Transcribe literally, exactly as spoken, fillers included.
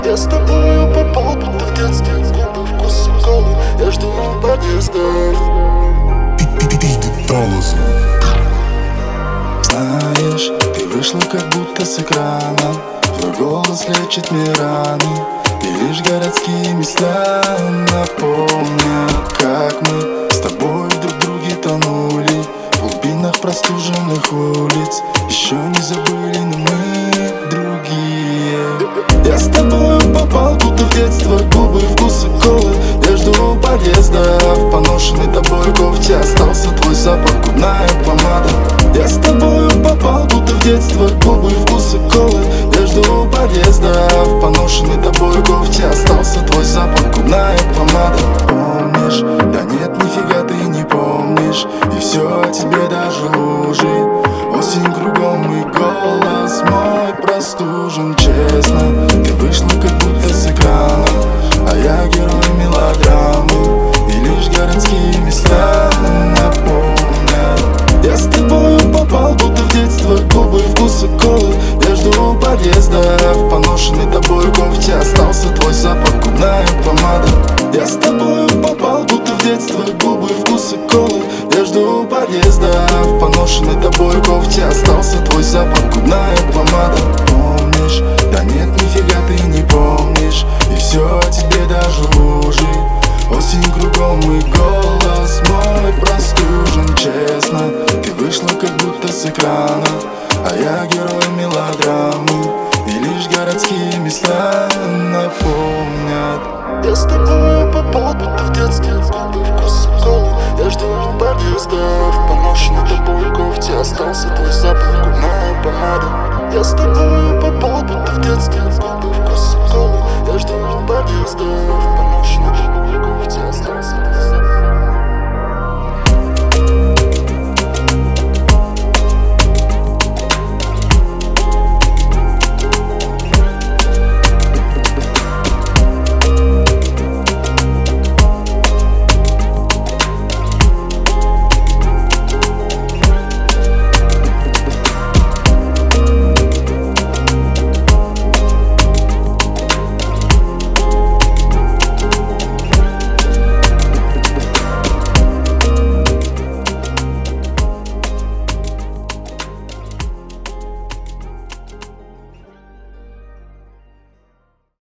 Я с тобою попал, будто в детстве. Губы, вкус колы, я жду у подъезда. Знаешь, ты вышла как будто с экрана. Твой голос лечит мне раны, и лишь городские места напомнят, как мы с тобой друг друге тонули в глубинах простуженных улиц. Еще не забыли, но мы другие. Я с тобою попал будто в детство. Губы, вкусы колы, я жду у подъезда. В поношенной тобой кофте остался твой запах, губная помада. Я с тобою попал будто в детство. Губы, вкусы колы, я жду у подъезда. В поношенной тобой кофте остался твой запах, губная помада. Помнишь? Да нет, нифига ты не помнишь, и все о тебе даже лужи. Осень кругом и голос мой простужен. Честно, ты вышла как будто с экрана, а я герой мелодрамы, и лишь городские места напомнят. Я с тобою попал будто в детство. Губы, вкусы колы, я жду у подъезда. В поношенной тобой кофте остался твой запах, губная помада. Я с тобою попал будто в детство. Губы, вкусы колы, я жду у подъезда. В поношенной тобой кофте остался твой запах, губная помада. Помнишь? Да нет, нифига ты не помнишь, и все о тебе даже лужи. Осень кругом и голос мой простужен. Честно, ты вышла как будто с экрана, а я герой мелодрамы, и лишь городские места напомнят. Я с тобою попал будто в детстве. Губы, вкус колы, я жду у подъезда. В поношенной тобой кофте остался твой запах, губная помада. Я с тобою попал будто в детстве. Губы, вкус колы, я жду у подъезда.